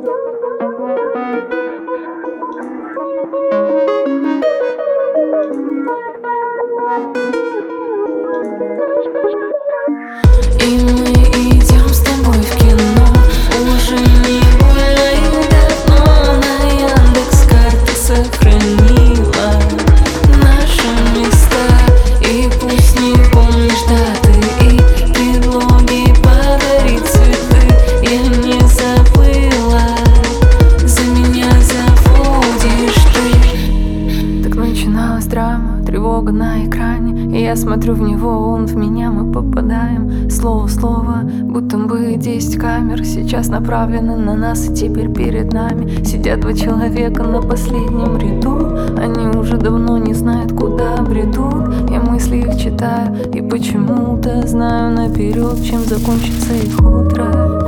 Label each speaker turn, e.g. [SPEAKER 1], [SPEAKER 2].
[SPEAKER 1] И мы идем с тобой в кино. Уже не гуляем давно. На Яндекс.Карте сохранила наши места. И пусть не помнишь даты и предлоги подарить цветы, я не забыла, за меня забудешь ты. Так начиналась драма, тревога на экране. И я смотрю в него, он в меня, мы попадаем слово в слово, будто бы 10 камер сейчас направлены на нас. И теперь перед нами сидят два человека на последнем ряду. Они уже давно не знают, куда бредут. Я мысли их читаю и почему-то знаю наперед, чем закончится их утро.